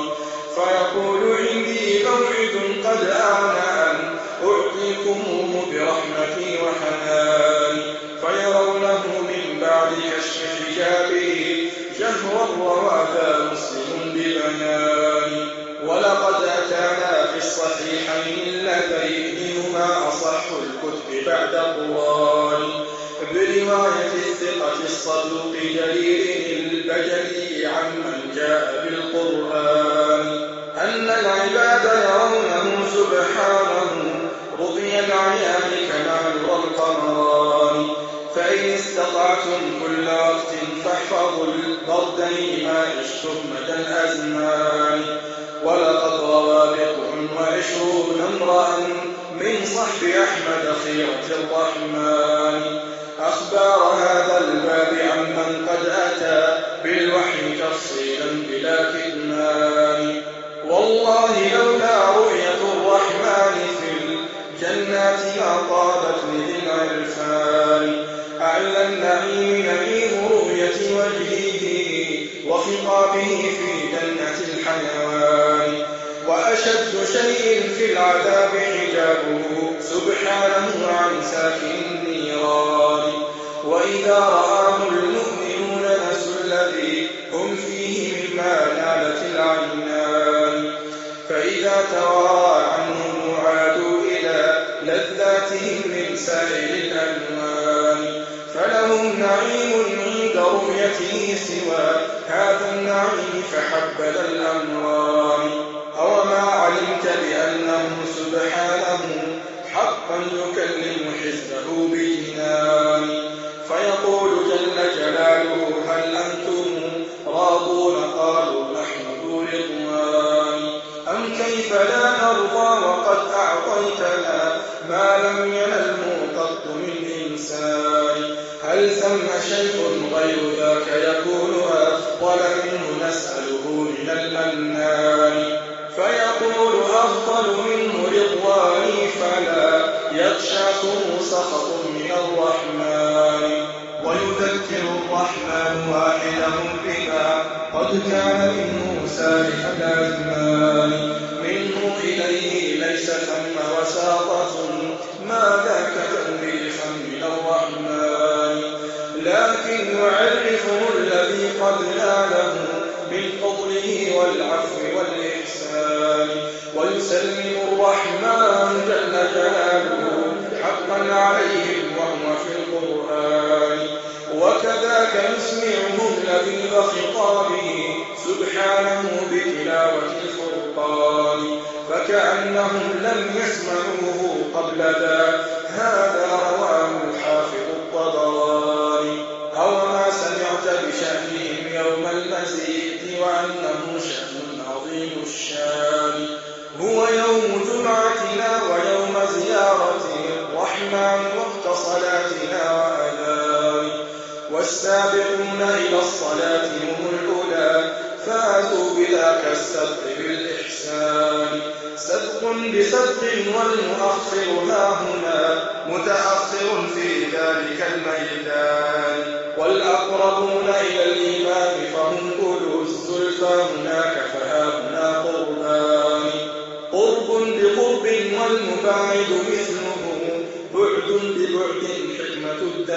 فيقول عندي موعد قد آن أن أعطيكموه برحمتي وحناني فيرونه من بعد كشف حجابه جهرا ووعدا مسلم ببيان ولقد أتانا في الصحيحين اللذين هما أصح الكتب بعد القرآن برواية الثقة الصدوق جرير البجلي عمن جاء بالقرآن أن العباد يرونه سبحانه والقمران فإن استطعتم كل وقت فاحفظوا البردين ما عشتم مدى الأزمان. ولقد روى بضع وعشرون امرأ من صحب أحمد خيرة الرحمن أخبار هذا الباب عمن قد أتى بالوحي تفصيلا بلا كتمان. والله لولا رؤية الرحمن في الجنات ما طابت لذي العرفان. أعلى النعيم نعيم رؤية وجهه وخطابه في جنة الحيوان. وأشد شيء في العذاب حجابه سبحانه عن ساكن النيران. وإذا رآه المؤمنون نسوا الذي هم فيه مما نالت العينان. فإذا توارى عنهم عادوا إلى لذاتهم من سائر الألوان. فلهم نعيم عند رؤيته سوى هذا النعيم فحبذ الأموال. أوما علمت بأنه سبحانه حقا يكلم حزبه بجنان. فيقول جل جلاله هل أنتم راضون قالوا نحن ذو رضوان. أم كيف لا نرضى وقد أعطيتنا ما لم ينله قط من إنسان. هل ثم شيء غير ذاك يكون أفضل منه نسأله من المنان. فيقول أفضل منه رضواني فلا يخشاكم سخط من الرحمن. ويذكر الرحمن واحدهم بما قد كان منه سالف الأزمان. منه إليه ليس ثم وساطة ما ذاك تنبيخا من الرحمن. لكن يعرفه الذي قد ناله من فضله والعفو والإحسان. ويسلم الرحمن جل جلاله حقا عليهم وهو في القرآن. وكذاك يسمعهم لبيب خطابه سبحانه بتلاوة الفرقان. فكأنهم لم يسمعوه قبل ذا. هذا رواه الحافظ الطبراني. أوما سمعت بشأنهم يوم المزيد وأنه شأن عظيم الشان. هو يوم جمعتنا ويوم زيارة الرحمن وقت صلاتنا وأذان. والسابقون إلى الصلاة هم الأولى فاتوا بذاك السبق بالإحسان. سبق بسبق والمؤخر ها هنا متأخر في ذلك الميدان. والأقربون إلى الإمام فهم أولو الزلفى هناك فها هنا قربان. قرب بقرب والمباعد مثله بعد ببعد حكمة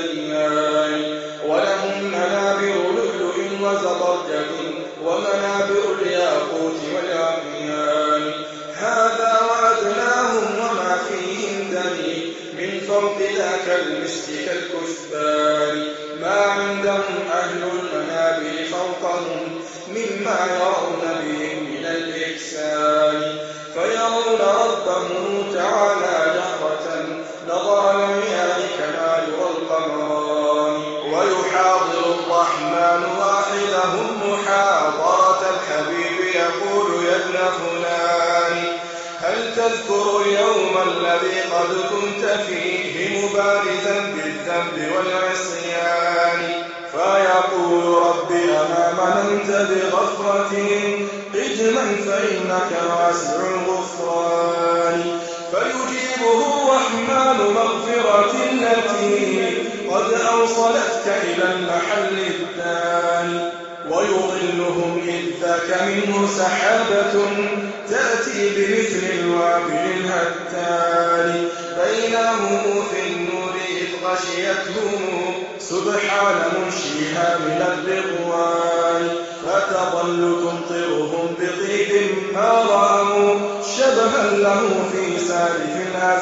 الديان. ولهم منابر لؤلؤ وزبرجد ومنابر الياقوت والعميان. هذا وأدناهم وما فيهم دني من فوق ذاك المسك كالكثبان. ما عندهم أهل المنابر فوقهم مما يرون بهم من الإحسان. فيرون ربهم تعالى جهرة نظر العيان كما يرى القمران. ويحاضر الرحمن واحدهم محاضرة الحبيب يقول يا ابن فلان هل تذكر اليوم الذي قد كنت فيه مبارزا بالذنب والعصيان. فيقول ربي أما مننت بغفرة اجمع فإنك واسع الغفران. فيجيبه الرحمن مغفرة التي قد أوصلتك إلى المحل الثاني. ويظلهم إذ ذاك منه سحابة تأتي بمثل الوابل الهتان. بينهم في النور إذ غشيتهم سبحان منشيها من الرضوان. فتظل تمطرهم بطيب ما رأوا شبها له في سالف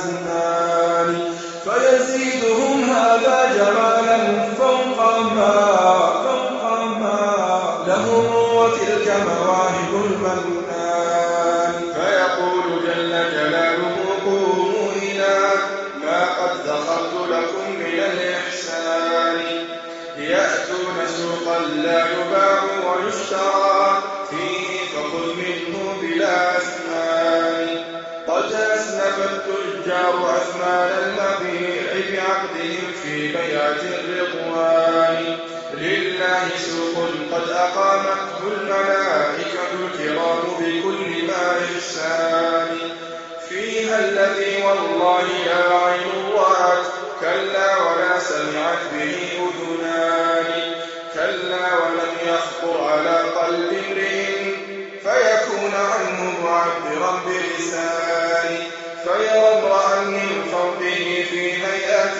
الأزمان. فيزيدهم هذا جمالا فوق ما فوق ما لهم وتلك مواهب المنان. فيقول جل جلاله قوموا إلى ما قد ذخرت لكم سوقا لا يباع ويشترى فيه فخذ منه بلا أثمان. قد أسنف التجار أثمان المبيع بعقدهم في بيعة الرضوان. لله سوق قد أقامته الملائكة الكرام بكل ما إحسان. فيها الذي والله لا عين رأت كلا ولا سمعت به أذنان. كلا ولم يخطر على قلب امرئ فيكون عنه معبرا بلسان. فيرى امرأ من فوقه في هيئة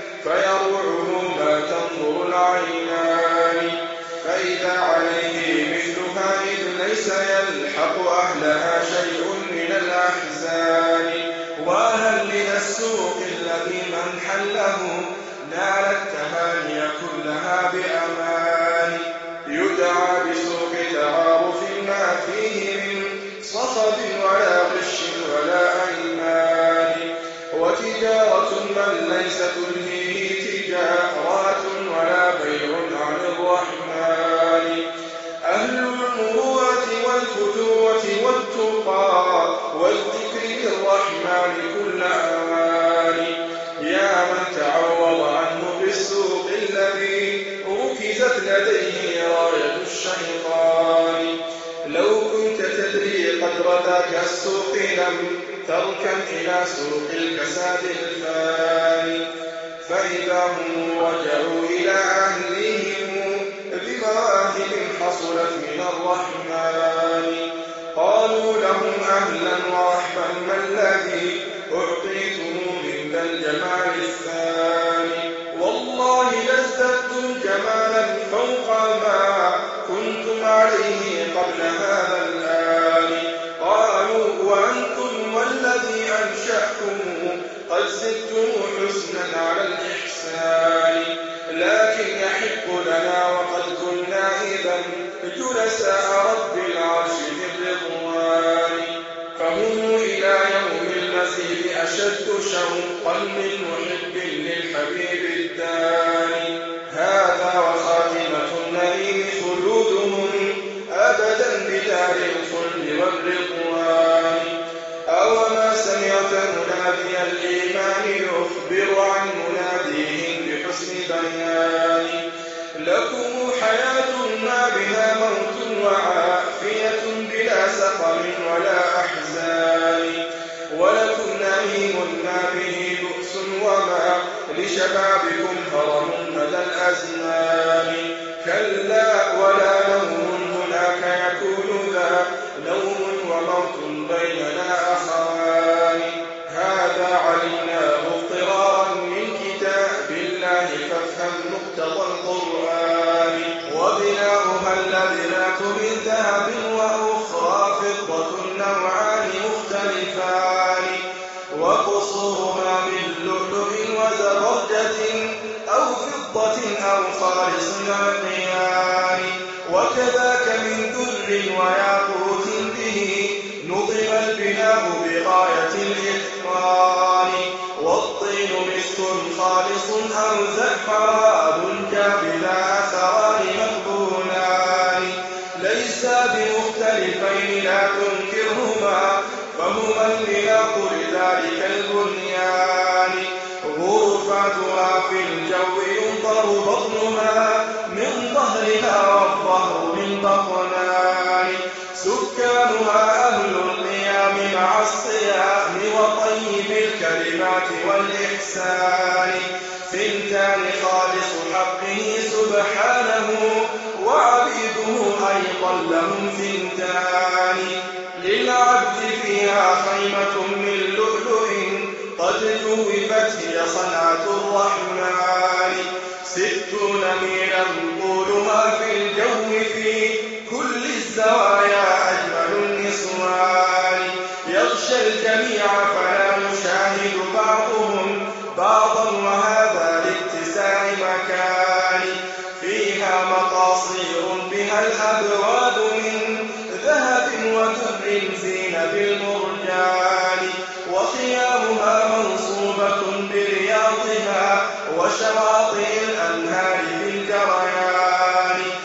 فيروعه ما تنظر العينان. فإذا عليه مثلها إذ ليس يلحق أهلها شيء من الأحزان. وهل من السوق الذي من حله نال التهاني كلها بأمان. يدعى بسوق تعارف ما فيه من صخب ولا غش ولا أيمان. وتجارة من ليس تلهيه تجارات ولا بيع عن الرحمن. أهل المروءة والفتوة والتقى والذكر للرحمن كل أوان. يا من تعوض عنه بالسوق الذي ركزت لديه راية الشيطان. لو كنت تدري قدر ذاك السوق لم تركن إلى سوق الكساد الفاني. فإذا هم رجعوا إلى أهلهم بمواهب حصلت من الرحمن قالوا لهم أهلا ورحبا ما الذي أعطيتم من ذا الجمال الثاني. والله لازددتم جمالا فوق ما كنتم عليه قبل هذا الآن. قالوا وأنتم والذي أنشأكم قد زدتم حسنا على الإحسان. لكن يحق لنا وقد كنا إذا جلساء رب العرش ذي الرضوان. فهم إلى يوم المزيد أشد شوقا من محب للحبيب الداني. هذا وخاتمة النعيم خلودهم أبدا بدار الخلد والرضوان. أوما سمعت منادي الإيمان يخبر عن مناديهم بحسن بيان. لكم حياة ما بها موت وعافية بلا سقم ولا أحزان. ولكم نعيم ما به بؤس وما لشبابكم هرم مدى الأزمان. كلا ولا نوم هناك يكون ذا نوم وموت بيننا أخوان. هذا علمناه اضطرارا من كتاب الله فافهم مقتضى القرآن. وبناؤها اللبنات من ذهب وأخرى فضة نوعان مختلفان. وقصورها من لؤلؤ وزبرجد أو فضة أو خالص عقيان. وكذاك من در وياقوت به نظم البناء بغاية الإتقان. والطين مسك خالص أو زعفران جابلا أثران مقبولان. ليسا بمختلفين لا تنكرهما فهما البناء لذلك البنيان. غرفاتها في الجو ينظر بطنها من ظهرها والظهر من بطنان. سكانها أهل القيام مع الصيام وطيب الكلمات والإحسان. ثنتان خالص حقه سبحانه وعبيده أيضا لهم ثنتان. للعبد فيها خيمة من لؤلؤ قد جوفت هي صنعة الرحمن. ستون ميلا طولها في الجو في كل الزوايا أجمل النسوان. يغشى الجميع فلا يشاهد بعضهم بعضا وهذا لاتساع مكان. فيها مقاصير بها الأبواب من ذهب ودر زين بالمرجان. وخيامها منصوبة برياضها وشواطئ الأنهار بالجريان.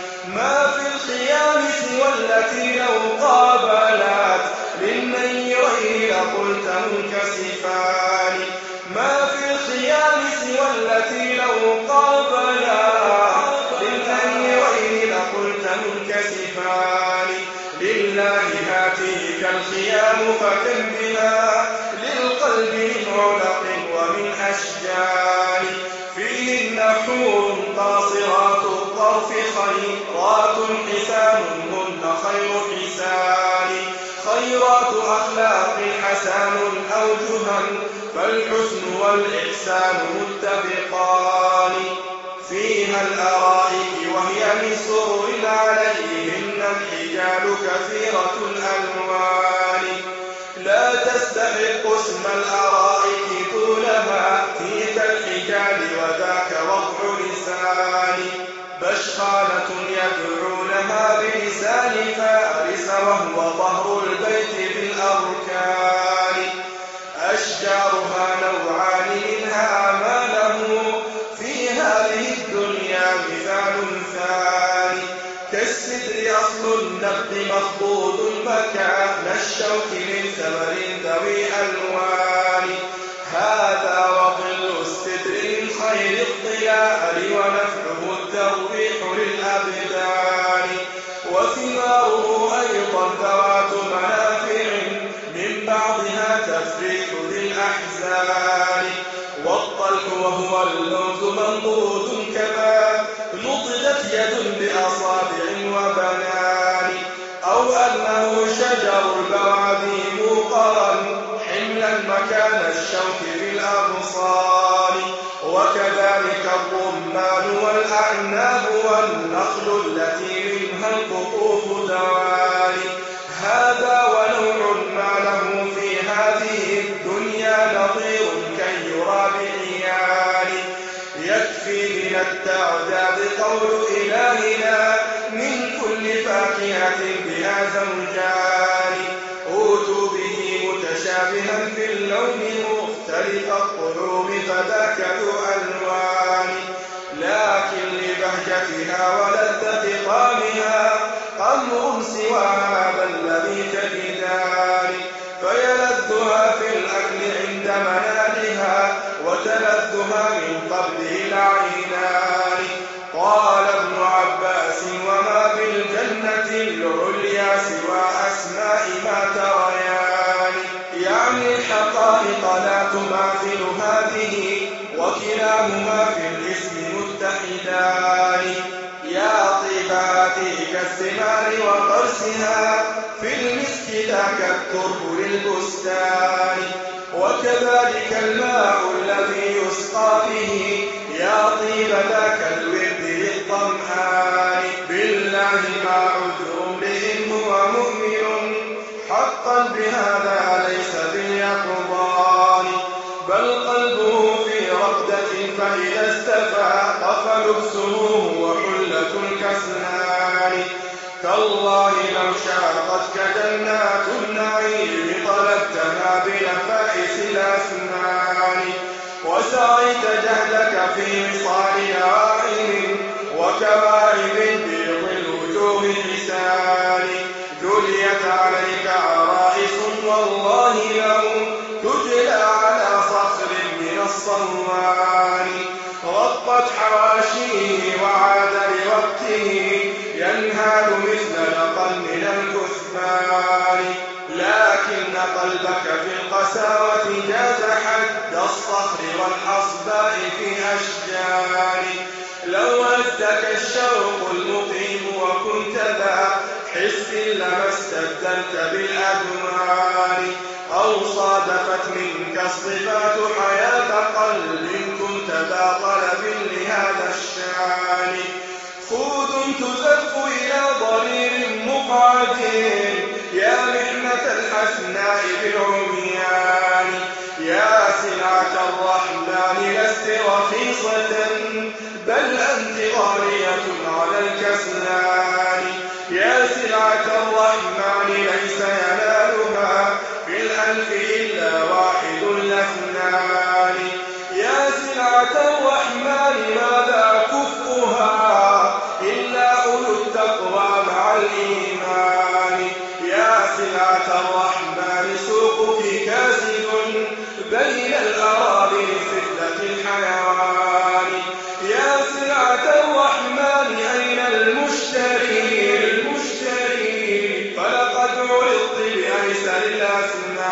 فكم بها للقلب من علق ومن أشجار فيهن حور قاصرات الطرف خيرات حسانهن خير حسان خيرات أخلاق حسان أوجها فالحسن والإحسان متفقان فيها الأرائك وهي من سرر عليهن الحجال كثيرة الألوان لا تستحق اسم الأرائك طولها تلك الحجال وذاك وضع لسان بشخانة يدعونها بلسان فارس وهو ظهر البيت بالأركان أشجارها نوعان منها ما له في هذه الدنيا مثال ثاني كالسدر أصل النبض مخضوض مكان الشوك من ثمر ذوي ألوان هذا وظل السدر من خير الظلال ونفعه الترويح للأبدان وثماره أيضا ذوات منافع من بعضها تفريح ذي الأحزان والطلح وهو اللوز منضود كما نضدت يد بأصابع وبنان أو أنه شجر البوادي موقرا حملا مكان الشوك في الأبصار وكذلك الرمان والأعناب والنخل التي منها القطوف دواني هذا ونوع ما له في هذه الدنيا نظير كي يرى بعيان يكفي من التعداد قول إلهنا من كل فاكهة بها زوجان أوتوا به متشابها في اللون مختلف الطعوم فذاك ذو ألوان لكن لبهجتها ولذة طعمها أمر سوى هذا الذي تجدان فيلذها في الأكل عند منالها وتلذها من قبله العينان قال ابن عباس وما بالجنة العليا سوى أسماء ما تريان يعني الحقائق لا تماثل هذه وكلاهما في الاسم متحدان يا طيب هذه كالثمار وقرسها في المسك ذاك الترب للبستان وكذلك الماء الذي يسقى به يا طيب ذاك الورد للطمآن بالله ما عذر امرئ هو مؤمن حقا بهذا ليس باليقظان بل قلبه في رقدة فإذا استفاق فلبسه وحلة الكسلان تالله لو شاقتك جنات النعيم طلبتها بنفائس الأسنان وسعيت جهدك في وصال نعائم وكواعب بيض الوجوه لسان جليت عليك عرائس والله لو تجلى على صخر من الصوان رقت حواشيه وعاد لوقته ينهال مثل لقا من الكثبان لكن قلبك في القساوة جاز حد الصخر والحصباء في أشجار لو هزك الشوق المقيم وكنت ذا حس لما استبدلت بالأدوان أو صادفت منك الصفات حياة قلب كنت ذا طلب لهذا الشان خود تزف إلى ضرير مقعد يا محنة الحسناء بالعميان يا سلعة الرحمن لست رخيصة بل أنت غالية على الكسلان يا سلعة الرحمن ليس ينالها في الألف إلا واحد الاثنان يا سلعة الرحمن ماذا كفؤها إلا أولو التقوى مع الإيمان يا سلعة الرحمن سوقك كاسد بين الأراضي فتنة الحيوان يا سلعة الرحمن أين المشتري المشتري فلقد عرضت بأيسر الأسنان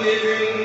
في النار